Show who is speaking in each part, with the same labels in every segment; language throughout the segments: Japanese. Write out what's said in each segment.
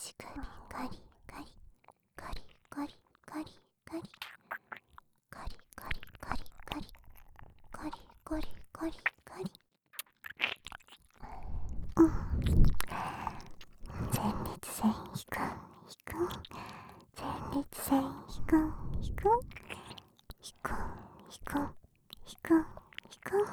Speaker 1: 足首ガリガリガリガリガリガリガリガリガリガリガリガリガリガリ。前立腺引く引く、前立腺引く引く引く引く引く引く。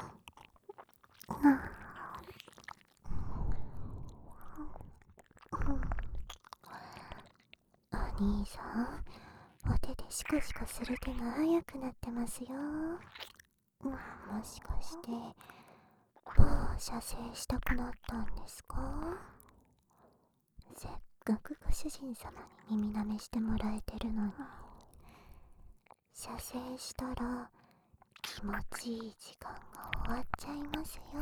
Speaker 1: お兄さん、お手でシコシコする手が速くなってますよ。もしかしてもう射精したくなったんですか？せっかくご主人様に耳なめしてもらえてるのに、射精したら気持ちいい時間が終わっちゃいますよ。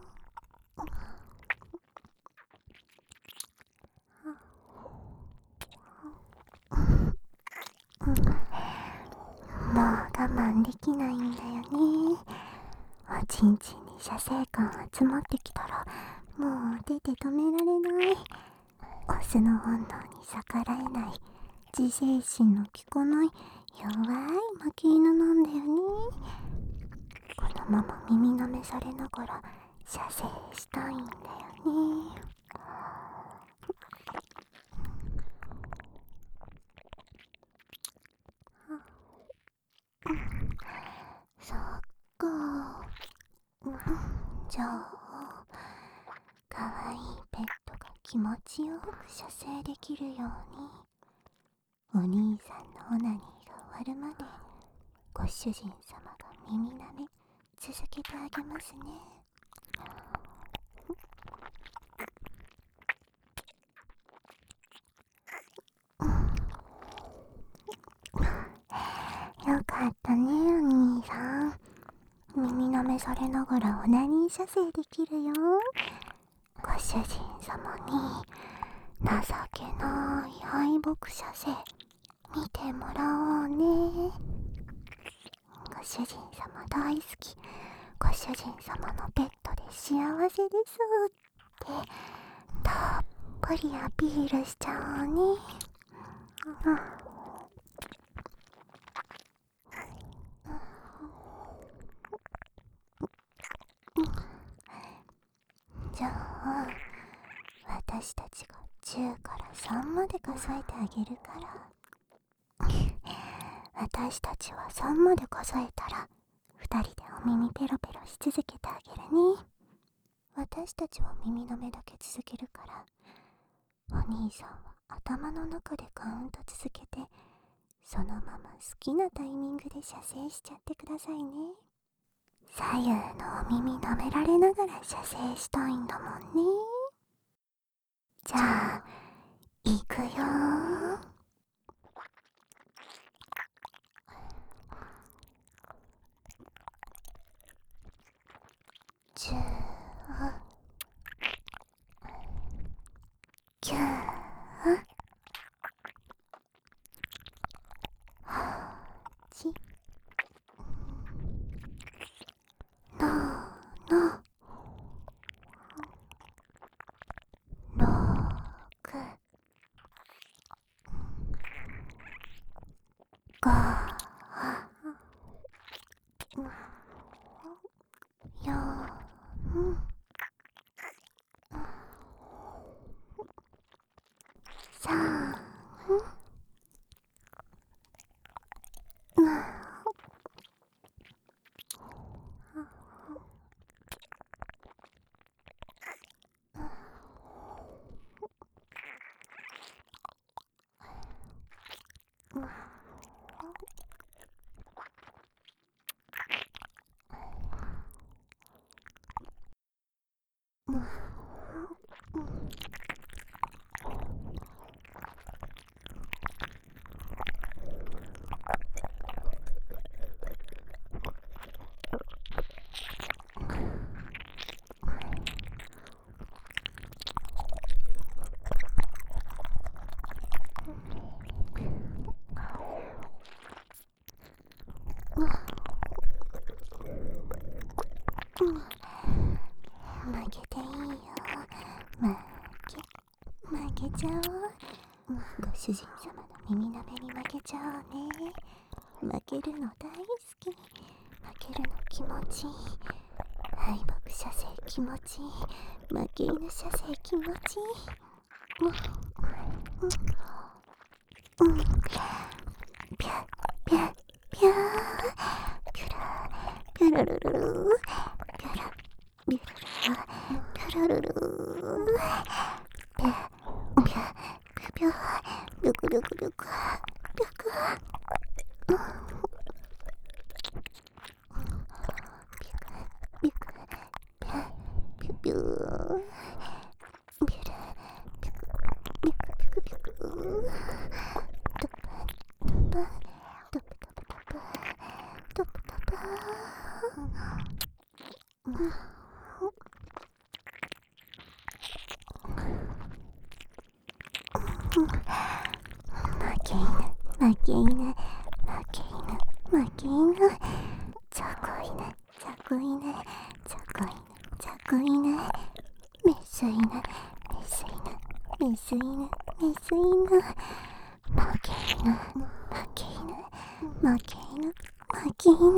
Speaker 1: もう我慢できないんだよね。おちんちんに射精感集まってきたらもう手で止められない。オスの本能に逆らえない、自制心の効かない弱い負け犬なんだよね。このまま耳なめされながら射精したいんだよね。そっか。じゃあかわいいペットが気持ちよく射精できるように、お兄さんのオナニーが終わるまでご主人様が耳なめ続けてあげますね。よかったね、お兄さん。耳なめされながらオナニー射精できるよ。ご主人様に情けない敗北射精見てもらおうね。ご主人様大好き、ご主人様のペットで幸せですってたっぷりアピールしちゃおうね。じゃあ私たちが10から3まで数えてあげるから、私たちは3まで数えたら2人でお耳ペロペロし続けてあげるね。私たちは耳の目だけ続けるから、お兄さんは頭の中でカウント続けて、そのまま好きなタイミングで射精しちゃってくださいね。左右のお耳舐められながら射精したいんだもんね。じゃあいくよー。10、9、8、7、6、5、4、3、負けていいよ。負けちゃおう。 負けるの大好き。負けるの気持ちいい。敗北射精気持ちいい。負け犬射精気持ちいい。ぴゃぴゃぴゃーぴゅらぴゅらるるるぴゅらぴゅらぴゅらるるぴゃぴゃぴゃぴゅくぴゅくぴゅくぴゅくぴゅくぴゃぴゅぴゅぴゅらぴゅくぴゅくぴゅくぴゅくトップトップトップトップトップトップ負け犬負け犬負け犬負け犬チョコ犬チョコ犬チョコ犬チョコ犬メス犬メス犬メス犬メス犬負け犬負け犬負け犬負け犬